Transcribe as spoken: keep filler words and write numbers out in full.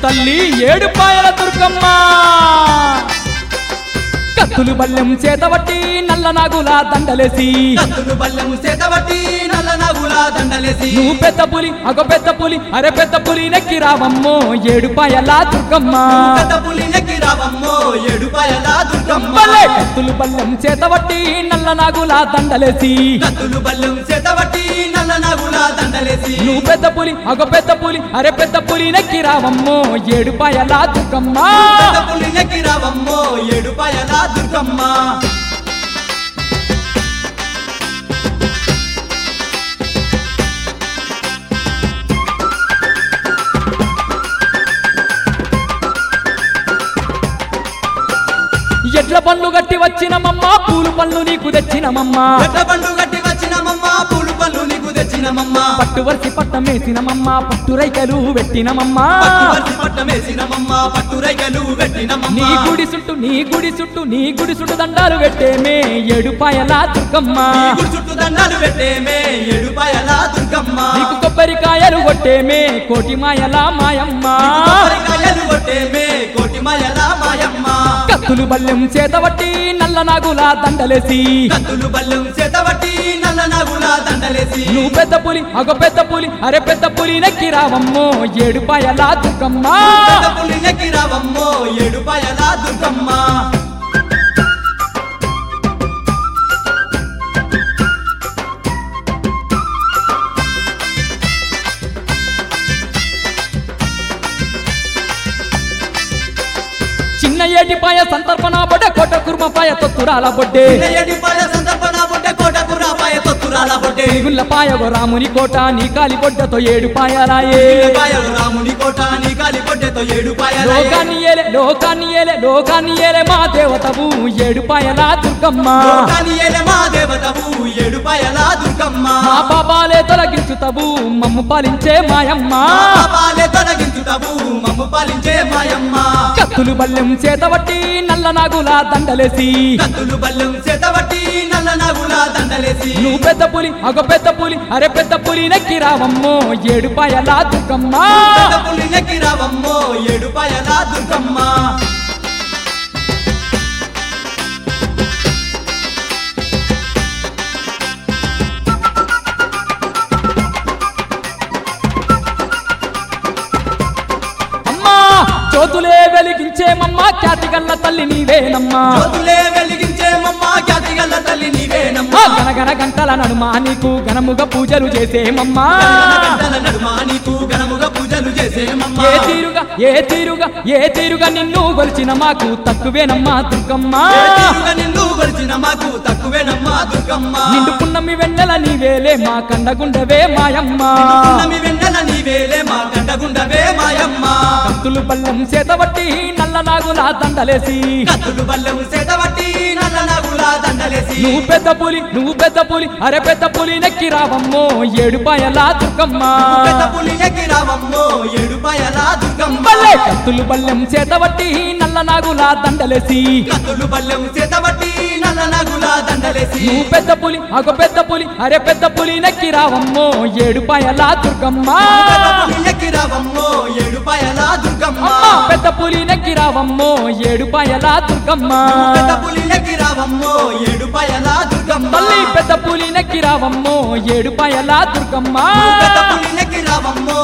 తల్లి ఏడుపాయల దుర్గమ్మ కత్తులు బల్లెం చేతబట్టి నల్ల నాగుల దండలేసి కత్తులు బల్లెం చేతబట్టి నల్ల నాగుల దండలేసి నువ్వు పెద్ద పులి అగ పెద్ద పులి అరే పెద్ద పులి నెక్కి రావమ్మో ఏడుపాయల దుర్గమ్మ పెద్ద పులి నెక్కి రావమ్మో ఏడుపాయల దుర్గమ్మ కత్తులు బల్లెం చేతబట్టి నల్ల నాగుల దండలేసి కత్తులు బల్లెం చేతబట్టి నల్ల నాగుల దండలేసి నువ్వు పెద్ద పులి అగ పెద్ద పులి అరే పెద్ద పులి నెక్కి రావమ్మో ఏడుపాయల దుర్గమ్మ పెద్ద పులి నెక్కి రావమ్మో ఏడుపాయల దుర్గమ్మ ఎట్ల పండ్లు గట్టి వచ్చినమమ్మ పూలు పళ్ళు నీకు తెచ్చినమమ్మ ఎట్ల పండ్లు గట్టి వచ్చినమమ్మ పూలు పళ్ళు నీకు తెచ్చినమమ్మ పట్టు వరిసి పట్టం వేసినమమ్మ పట్టు రైకలు పెట్టినమమ్మ పట్టు వరిసి పట్టం వేసినమమ్మ పట్టు రైకలు పెట్టినమమ్మ నీ గుడి చుట్టూ నీ గుడి చుట్టూ నీ గుడి చుట్టూ దండాలు పెట్టేమే ఏడుపాయల దుర్గమ్మ నీ గుడి చుట్టూ దండాలు పెట్టేమే ఏడుపాయల దుర్గమ్మ నీకు కొబ్బరికాయలు కొట్టేమే కోటి మాయల మాయమ్మ కొబ్బరికాయలు కొట్టేమే కోటి మాయల మాయమ్మ కత్తులు బల్లెం చేతబట్టి నల్ల నాగుల దండలేసి కత్తులు బల్లెం చేతబట్టి నల్ల నాగుల దండలేసి నువ్వు పెద్ద పులి అగ పెద్ద పులి అరే పెద్ద పులి నెక్కి రావమ్మో ఏడుపాయల దుర్గమ్మ పెద్ద పులి నెక్కి రావమ్మో ఏడుపాయల దుర్గమ్మ చిన్న ఏటిపాయ సంతర్పణ బొడ్డ కోట కుర్మపాయ తొత్తురాల బొడ్డే ఏటిపాయ సంతర్పణ బొడ్డ కోట కుర్మపాయ తొత్తురాల బొడ్డే గుల్లపాయ గో రాముని కోట నీ కాలి బొడ్డతో ఏడుపాయలాయే రాముని కోట నీ కాలి బొడ్డతో ఏడుపాయల లోకాన్ని ఏలే లోకాన్ని ఏలే లోకాన్ని ఏలే మా దేవతవు ఏడుపాయల దుర్గమ్మ లోకాన్ని ఏలే మా దేవతవు ఏడుపాయల దుర్గమ్మ మా పాపాలే తొలగించుతవు మమ్ము పాలించే మాయమ్మ పాపాలే తొలగించుతవు మమ్ము పాలించే మాయమ్మ కత్తులు బల్లెం చేతబట్టి నల్ల నాగుల దండలేసి కత్తులు బల్లెం చేతబట్టి నల్ల నాగుల దండలేసి నువ్వు పెద్ద పులి అగ పెద్ద పులి అరే పెద్ద పులి నెక్కి రావమ్మో ఏడుపాయల దుర్గమ్మ పెద్ద పులి నెక్కి రావమ్మో ఏడుపాయల దుర్గమ్మ జ్యోతులే వెలిగించేమమ్మ ఖ్యాతిగల్ల తల్లి నీవేనమ్మా జ్యోతులే వెలిగించేమమ్మ ఖ్యాతిగల్ల తల్లి నీవేనమ్మా గనగన గంటల నడుమా నీకు ఘనముగా పూజలు చేసేమమ్మా గంటల నడుమా నీకు ఘనముగా పూజలు చేసేమమ్మా ఏ తీరుగా ఏ తీరుగా ఏ తీరుగా నిన్ను గొలిచిన మాకు తక్కువేనమ్మా దుర్గమ్మ ఏ తీరుగా నిన్ను గొలిచిన మాకు తక్కువేనమ్మా దుర్గమ్మ నిండు పున్నమి వెన్నెల నీవేలే మా కండగుండవే మాయమ్మ పున్నమి వెన్నెల నీవేలే మా కండగుండవే మాయమ్మ కత్తులు బల్లెం చేతబట్టి నల్ల నాగుల దండలేసి కత్తులు బల్లెం చేతబట్టి నల్ల నాగుల దండలేసి నువ్వు పెద్ద పులి నువ్వు పెద్ద పులి అరే పెద్ద పులి నెక్కి రావమ్మో ఏడుపాయల దుర్గమ్మ పెద్ద పులి నెక్కి రావమ్మో ఏడుపాయల దుర్గమ్మ కత్తులు బల్లెం చేతబట్టి నల్ల నాగుల దండలేసి కత్తులు బల్లెం చేతబట్టి నల్ల నాగుల దండలేసి నువ్వు పెద్ద పులి అగ పెద్ద పులి అరే పెద్ద పులి నెక్కి రావమ్మో ఏడుపాయల దుర్గమ్మ పెద్ద పులి నెక్కి రావమ్మో ఏడుపాయల దుర్గమ్మ పెద్ద పులి నెక్కి రావమ్మో ఏడుపాయల దుర్గమ్మ పెద్ద పులి నెక్కి రావమ్మో ఏడుపాయల దుర్గమ్మ తల్లి పెద్ద పులి నెక్కి రావమ్మో ఏడుపాయల దుర్గమ్మ పెద్ద పులి నెక్కి రావమ్మో